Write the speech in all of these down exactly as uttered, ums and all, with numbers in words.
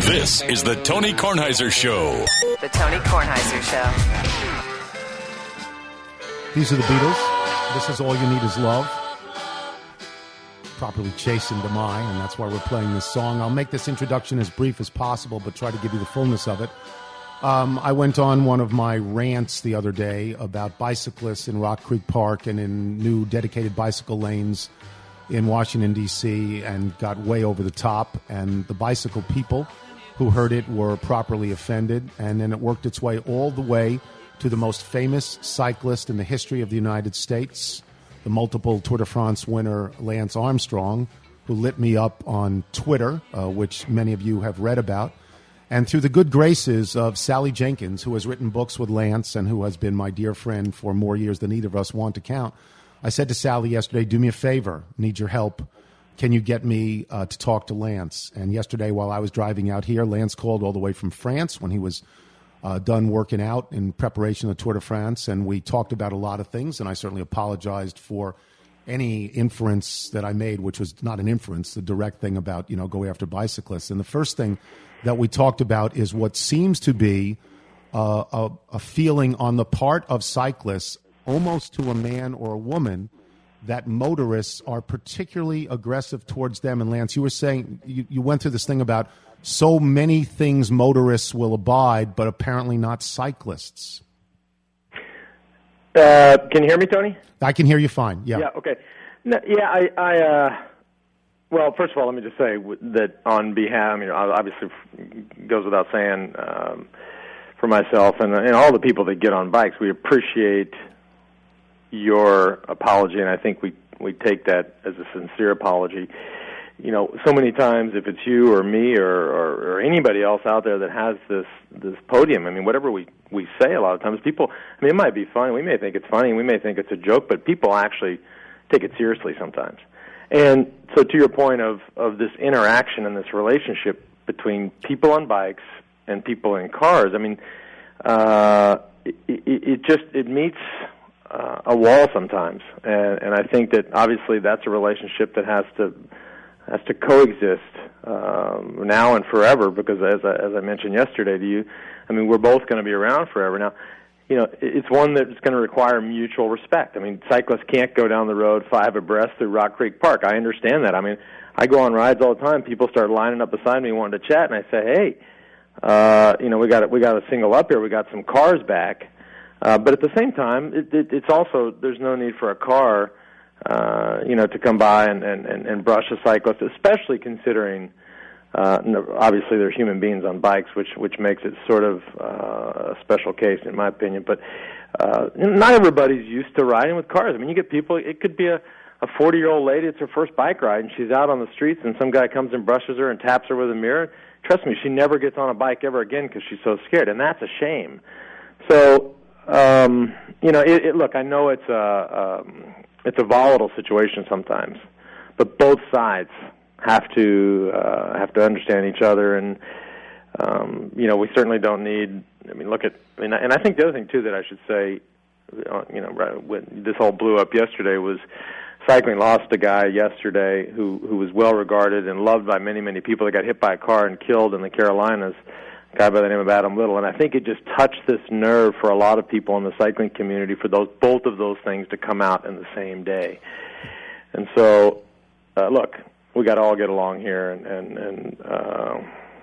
This is the Tony Kornheiser Show. The Tony Kornheiser Show. These are the Beatles. This is All You Need Is Love. Properly chastened am I, and that's why we're playing this song. I'll make this introduction as brief as possible, but try to give you the fullness of it. Um, I went on one of my rants the other day about bicyclists in Rock Creek Park and in new dedicated bicycle lanes in Washington, D C, and got way over the top, and the bicycle people who heard it were properly offended, and then it worked its way all the way to the most famous cyclist in the history of the United States, the multiple Tour de France winner Lance Armstrong, who lit me up on Twitter, uh, which many of you have read about, and through the good graces of Sally Jenkins, who has written books with Lance and who has been my dear friend for more years than either of us want to count. I said to Sally yesterday, do me a favor, need your help. Can you get me uh, to talk to Lance? And yesterday while I was driving out here, Lance called all the way from France when he was uh, done working out in preparation of the Tour de France, and we talked about a lot of things, and I certainly apologized for any inference that I made, which was not an inference, the direct thing about, you know, go after bicyclists. And the first thing that we talked about is what seems to be uh, a, a feeling on the part of cyclists, almost to a man or a woman, that motorists are particularly aggressive towards them. And Lance, you were saying, you, you went through this thing about so many things motorists will abide, but apparently not cyclists. Uh, can you hear me, Tony? I can hear you fine, yeah. Yeah, okay. No, yeah, I, I uh, well, first of all, let me just say that on behalf, I mean, obviously it goes without saying, um, for myself and, and all the people that get on bikes, we appreciate your apology, and I think we, we take that as a sincere apology. You know, so many times if it's you or me or, or, or anybody else out there that has this this podium, I mean, whatever we, we say a lot of times, people, I mean, it might be funny. We may think it's funny. We may think it's a joke, but people actually take it seriously sometimes. And so to your point of, of this interaction and this relationship between people on bikes and people in cars, I mean, uh, it, it, it just, it meets uh, a wall sometimes. And, and I think that obviously that's a relationship that has to has to coexist um, now and forever, because as I, as I mentioned yesterday to you, I mean, we're both going to be around forever. Now, you know, it's one that's going to require mutual respect. I mean, cyclists can't go down the road five abreast through Rock Creek Park. I understand that. I mean, I go on rides all the time. People start lining up beside me wanting to chat, and I say, hey, uh, you know, we got we got a single up here. We got some cars back. Uh, but at the same time, it, it, it's also, there's no need for a car Uh, you know, to come by and, and, and brush a cyclist, especially considering, uh, obviously they're human beings on bikes, which which makes it sort of uh, a special case in my opinion. But uh, not everybody's used to riding with cars. I mean, you get people, it could be a, a forty-year-old lady, it's her first bike ride, and she's out on the streets, and some guy comes and brushes her and taps her with a mirror. Trust me, she never gets on a bike ever again because she's so scared, and that's a shame. So, um, you know, it, it, look, I know it's a... Um, It's a volatile situation sometimes, but both sides have to uh, have to understand each other, and um, you know, we certainly don't need. I mean, look at, I mean, and I think the other thing too that I should say, you know, when this all blew up yesterday was cycling lost a guy yesterday who who was well regarded and loved by many many people that got hit by a car and killed in the Carolinas. A guy by the name of Adam Little, and I think it just touched this nerve for a lot of people in the cycling community for those both of those things to come out in the same day. And so, uh, look, we got to all get along here, and and, and uh,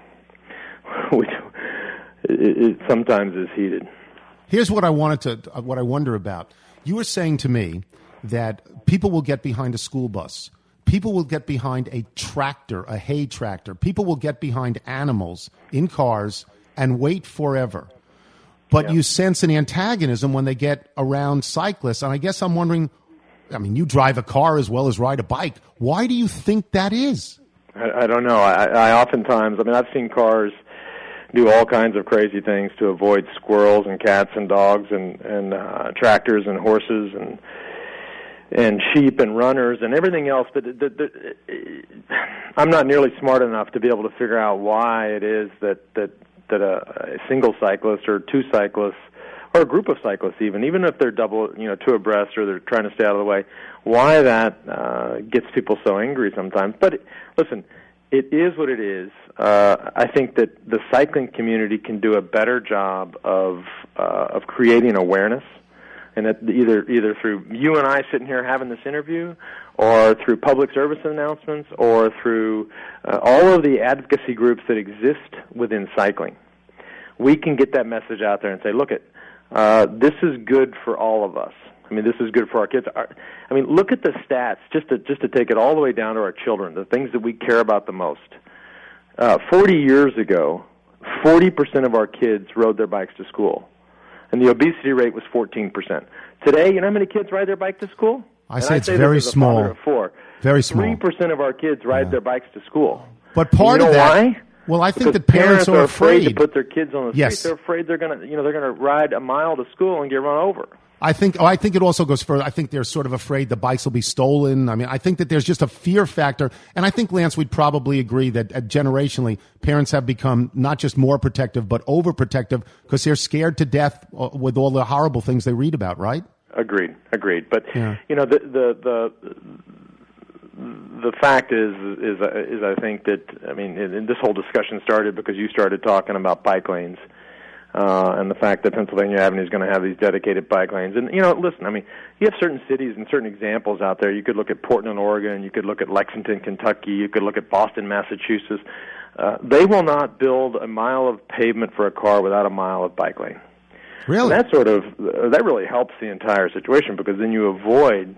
we, it, it sometimes is heated. Here's what I wanted to, what I wonder about. You were saying to me that people will get behind a school bus. People will get behind a tractor, a hay tractor. People will get behind animals in cars and wait forever. But yeah. You sense an antagonism when they get around cyclists. And I guess I'm wondering, I mean, you drive a car as well as ride a bike. Why do you think that is? I, I don't know. I, I oftentimes, I mean, I've seen cars do all kinds of crazy things to avoid squirrels and cats and dogs and, and uh, tractors and horses and and sheep and runners and everything else, but the, the, the, I'm not nearly smart enough to be able to figure out why it is that, that, that a, a single cyclist or two cyclists or a group of cyclists even, even if they're double, you know, two abreast or they're trying to stay out of the way, why that uh, gets people so angry sometimes. But listen, it is what it is. uh, I think that the cycling community can do a better job of uh, of creating awareness, and that either either through you and I sitting here having this interview, or through public service announcements, or through uh, all of the advocacy groups that exist within cycling. We can get that message out there and say, look, it, uh, this is good for all of us. I mean, this is good for our kids. Our, I mean, look at the stats, just to, just to take it all the way down to our children, the things that we care about the most. Uh, forty years ago, forty percent of our kids rode their bikes to school, and the obesity rate was fourteen percent. Today, you know how many kids ride their bike to school? I say it's very small. Four. Very small. Three percent of our kids ride Yeah. their bikes to school. But part and you of know that, why? well, I think Because that parents, are afraid to put their kids on the street. Yes. They're afraid they're going to, you know, they're going to ride a mile to school and get run over. I think. Oh, I think it also goes further. I think they're sort of afraid the bikes will be stolen. I mean, I think that there's just a fear factor, and I think, Lance, we'd probably agree that uh, generationally, parents have become not just more protective but overprotective because they're scared to death uh, with all the horrible things they read about. Right? Agreed. Agreed. But Yeah. you know, the the the the fact is is is I think that I mean, and this whole discussion started because you started talking about bike lanes. Uh, and the fact that Pennsylvania Avenue is going to have these dedicated bike lanes. And, you know, listen, I mean, you have certain cities and certain examples out there. You could look at Portland, Oregon. You could look at Lexington, Kentucky. You could look at Boston, Massachusetts. Uh, they will not build a mile of pavement for a car without a mile of bike lane. Really? And that sort of, uh, that really helps the entire situation because then you avoid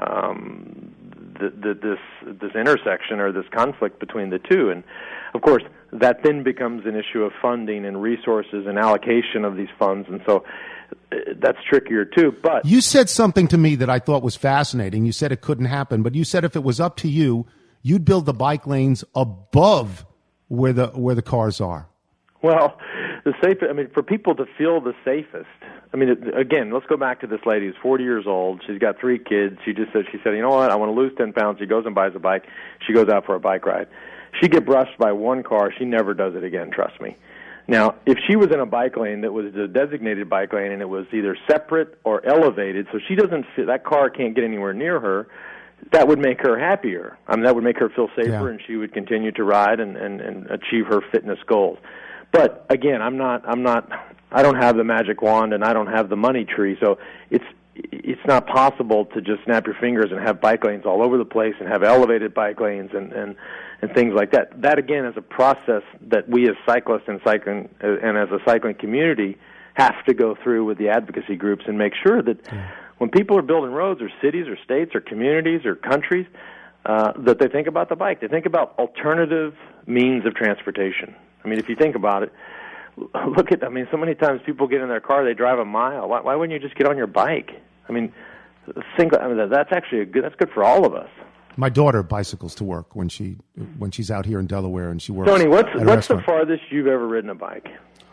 um, the, the, this, this intersection or this conflict between the two. And, of course, that then becomes an issue of funding and resources and allocation of these funds, and so uh, that's trickier too. But You said something to me that I thought was fascinating. You said it couldn't happen, but you said if it was up to you, you'd build the bike lanes above where the where the cars are. well, the safe. I mean, for people to feel the safest. I mean, it, again, let's go back to this lady who's forty years old. She's got three kids. She just said, she said, you know what? I want to lose ten pounds. She goes and buys a bike. She goes out for a bike ride. She get brushed by one car, she never does it again, trust me. Now, if she was in a bike lane that was a designated bike lane and it was either separate or elevated, so she doesn't fit, that car can't get anywhere near her, that would make her happier. I mean, that would make her feel safer, Yeah. and she would continue to ride and, and, and achieve her fitness goals. But again, I'm not, I'm not, I don't have the magic wand and I don't have the money tree, so it's it's not possible to just snap your fingers and have bike lanes all over the place and have elevated bike lanes and, and, and things like that. That, again, is a process that we as cyclists and cycling and as a cycling community have to go through with the advocacy groups and make sure that yeah. when people are building roads or cities or states or communities or countries, uh, that they think about the bike. They think about alternative means of transportation. I mean, if you think about it, look at, I mean, so many times people get in their car, they drive a mile. Why, why wouldn't you just get on your bike? I mean, think, I mean, that's actually a good, that's good for all of us. My daughter bicycles to work when she when she's out here in Delaware and she works. Tony, what's at a what's the restaurant. farthest you've ever ridden a bike?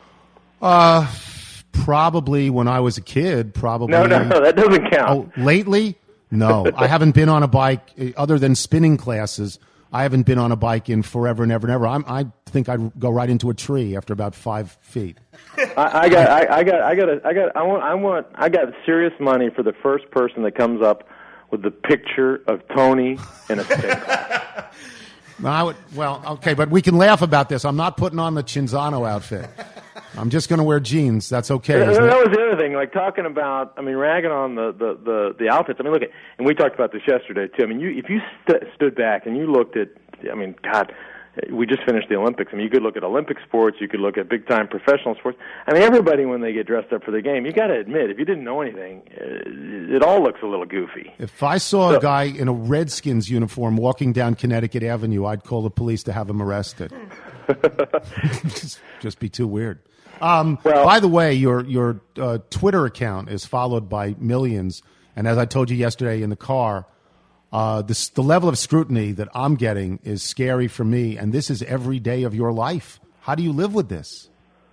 Uh, probably when I was a kid. Probably. No, no, no, that doesn't count. Oh, lately? No, I haven't been on a bike uh, other than spinning classes. I haven't been on a bike in forever and ever and ever. I'm, I think I'd go right into a tree after about five feet. I, I got, I, I got, I got, a, I got, I want, I want, I got serious money for the first person that comes up with the picture of Tony in a spin class. I would, well, okay, but we can laugh about this. I'm not putting on the Cinzano outfit. I'm just going to wear jeans. That's okay. That, Isn't that it? was the other thing, like talking about, I mean, ragging on the, the, the, the outfits. I mean, look at, and we talked about this yesterday, too. I mean, you, if you st- stood back and you looked at, I mean, God, we just finished the Olympics. I mean, you could look at Olympic sports, you could look at big-time professional sports. I mean, everybody, when they get dressed up for the game, you got to admit, if you didn't know anything, it all looks a little goofy. If I saw So- a guy in a Redskins uniform walking down Connecticut Avenue, I'd call the police to have him arrested. just, just be too weird. Um, Well- by the way, your your uh, Twitter account is followed by millions, and as I told you yesterday in the car, uh, this, the level of scrutiny that I'm getting is scary for me, and this is every day of your life. How do you live with this?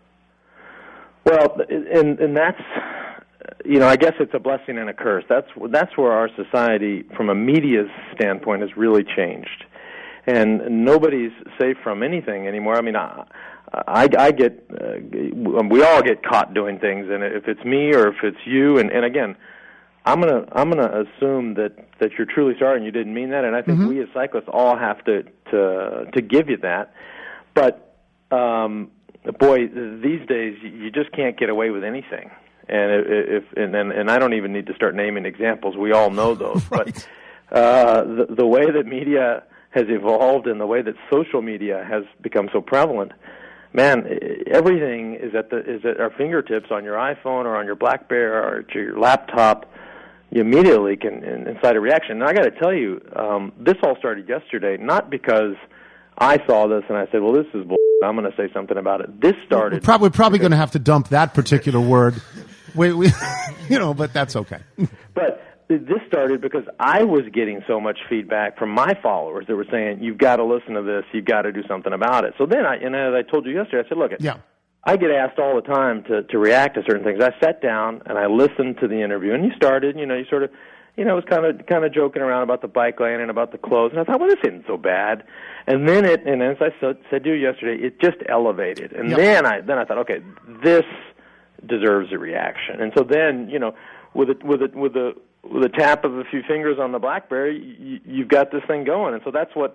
Well, and, and that's, you know, I guess it's a blessing and a curse. That's that's where our society, from a media standpoint, has really changed. And nobody's safe from anything anymore. I mean, I, I, I get, uh, we all get caught doing things, and if it's me or if it's you, and, and again, I'm gonna I'm gonna assume that, that you're truly sorry and you didn't mean that, and I think Mm-hmm. we as cyclists all have to, to to give you that. But um, boy, these days you just can't get away with anything. And if and, and and I don't even need to start naming examples. We all know those. Right. But uh, the, the way that media has evolved and the way that social media has become so prevalent, man, everything is at the is at our fingertips on your iPhone or on your BlackBerry or your laptop. You immediately can incite a reaction. And I got to tell you, um, this all started yesterday, not because I saw this and I said, well, this is bull. I'm going to say something about it. This started. We're probably, we're probably going to have to dump that particular word. We, we, you know, but that's okay. But this started because I was getting so much feedback from my followers that were saying, you've got to listen to this, you've got to do something about it. So then, I, and as I told you yesterday, I said, look, yeah. I get asked all the time to, to react to certain things. I sat down and I listened to the interview, and you started, you know, you sort of, you know, it was kind of kind of joking around about the bike lane and about the clothes, and I thought, well, this isn't so bad. And then it, and as I said, said to you yesterday, it just elevated. And yep. then I then I thought, okay, this deserves a reaction. And so then, you know, with a, with a, with a with a tap of a few fingers on the BlackBerry, you, you've got this thing going. And so that's what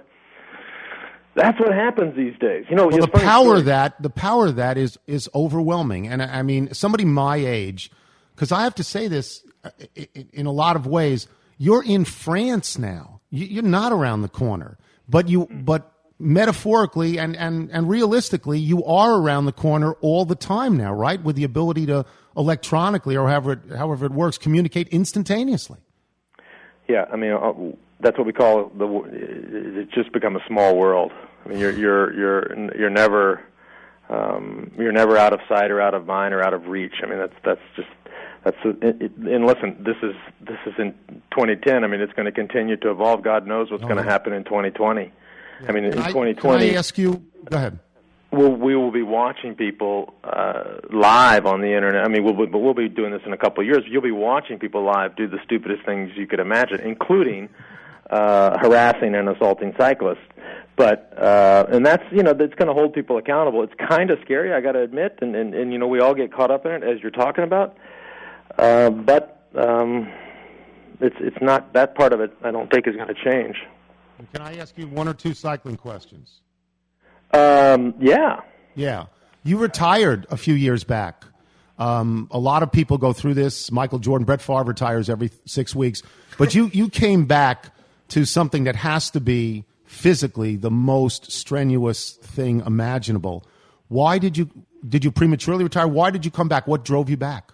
that's what happens these days. You know, well, the funny power story. of that the power of that is is overwhelming. And I, I mean, somebody my age, because I have to say this in a lot of ways, you're in France now. You're not around the corner, but you but. Metaphorically and, and, and realistically, you are around the corner all the time now, right? With the ability to electronically or however it, however it works, communicate instantaneously. Yeah, I mean uh, that's what we call the. It's just become a small world. I mean, you're you're you're you're never um, you're never out of sight or out of mind or out of reach. I mean, that's that's just that's. It, it, and listen, this is this is in twenty ten. I mean, it's going to continue to evolve. God knows what's oh, going to happen in twenty twenty. I mean, can in I, twenty twenty, can I ask you? Go ahead. We'll, we will be watching people uh, live on the internet. I mean, we'll, but we'll be doing this in a couple of years. You'll be watching people live do the stupidest things you could imagine, including uh, harassing and assaulting cyclists. But uh, and that's you know that's going to hold people accountable. It's kind of scary, I got to admit, and, and and you know we all get caught up in it as you're talking about. Uh, but um, it's it's not that part of it. I don't think is going to change. Can I ask you one or two cycling questions? Um, yeah. Yeah. You retired a few years back. Um, a lot of people go through this. Michael Jordan, Brett Favre retires every six weeks. But you, you came back to something that has to be physically the most strenuous thing imaginable. Why did you did you prematurely retire? Why did you come back? What drove you back?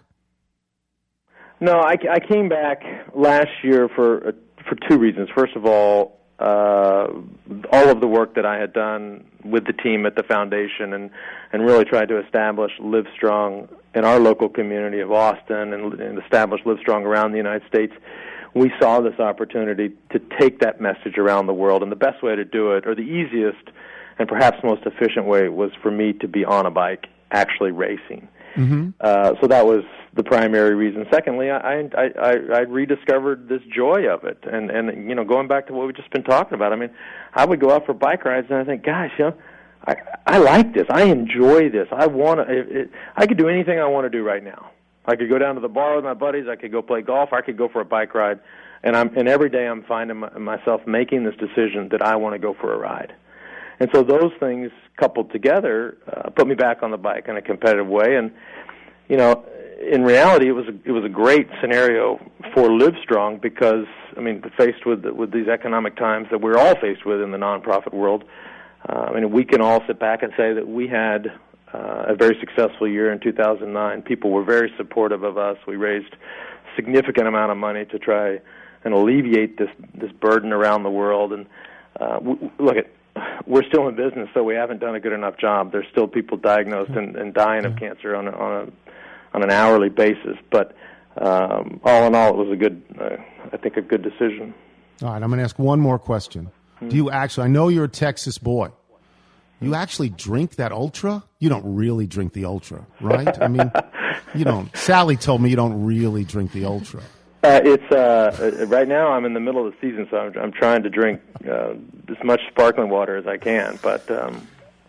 No, I, I came back last year for uh, for two reasons. First of all, Uh, all of the work that I had done with the team at the foundation and, and really tried to establish Livestrong in our local community of Austin and, and establish Livestrong around the United States, we saw this opportunity to take that message around the world. And the best way to do it, or the easiest and perhaps most efficient way, was for me to be on a bike actually racing. Mm-hmm. Uh, so that was the primary reason. Secondly, I, I, I, I rediscovered this joy of it, and and you know, going back to what we've just been talking about. I mean, I would go out for bike rides, and I think, gosh, you know, I I like this. I enjoy this. I want to. I could do anything I want to do right now. I could go down to the bar with my buddies. I could go play golf. I could go for a bike ride, and I'm and every day I'm finding my, myself making this decision that I want to go for a ride. And so those things coupled together uh, put me back on the bike in a competitive way. And, you know, in reality, it was a, it was a great scenario for Livestrong because, I mean, faced with with these economic times that we're all faced with in the nonprofit world, uh, I mean, we can all sit back and say that we had uh, a very successful year in two thousand nine. People were very supportive of us. We raised a significant amount of money to try and alleviate this this burden around the world. And uh, w- look at. We're still in business, so we haven't done a good enough job. There's still people diagnosed and, and dying of cancer on a, on a on an hourly basis. But um, all in all, it was a good, uh, I think, a good decision. All right, I'm going to ask one more question. Hmm. Do you actually? I know you're a Texas boy. You actually drink that Ultra? You don't really drink the Ultra, right? I mean, you don't. Sally told me you don't really drink the Ultra. Uh, it's uh, right now. I'm in the middle of the season, so I'm, I'm trying to drink uh, as much sparkling water as I can. But um,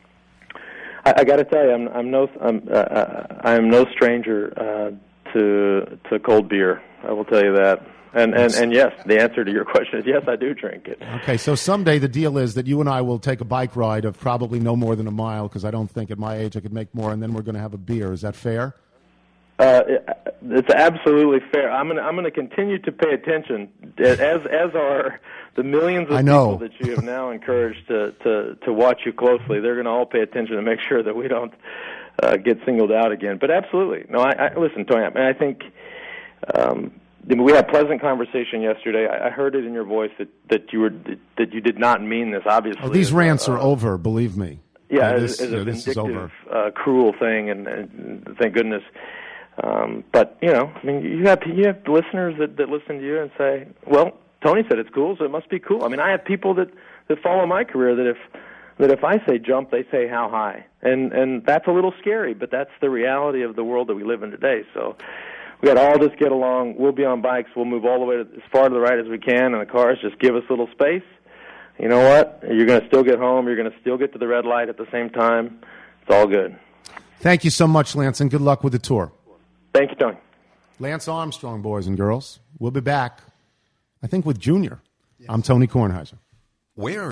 I, I got to tell you, I'm, I'm no, I'm, uh, I'm no stranger uh, to to cold beer. I will tell you that. And, and and yes, the answer to your question is yes, I do drink it. Okay, so someday the deal is that you and I will take a bike ride of probably no more than a mile, because I don't think at my age I could make more, and then we're going to have a beer. Is that fair? Uh, it's absolutely fair. I'm going to I'm going to continue to pay attention, as as are the millions of I know. people that you have now encouraged to, to, to watch you closely. They're going to all pay attention to make sure that we don't uh, get singled out again. But absolutely, no. I, I listen, Tony. I, mean, I think. Um, We had a pleasant conversation yesterday. I heard it in your voice that, that you were that you did not mean this. Obviously, oh, these rants uh, are over. Believe me. Yeah, uh, as, this, as a uh, this is over. vindictive, uh, cruel thing, and, and thank goodness. Um, but you know, I mean, you have you have listeners that, that listen to you and say, "Well, Tony said it's cool, so it must be cool." I mean, I have people that, that follow my career that if that if I say jump, they say how high, and and that's a little scary, but that's the reality of the world that we live in today. So. We got to all just get along. We'll be on bikes. We'll move all the way to, as far to the right as we can, and the cars just give us a little space. You know what? You're going to still get home. You're going to still get to the red light at the same time. It's all good. Thank you so much, Lance, and good luck with the tour. Thank you, Tony. Lance Armstrong, boys and girls. We'll be back, I think, with Junior. Yes. I'm Tony Kornheiser. Where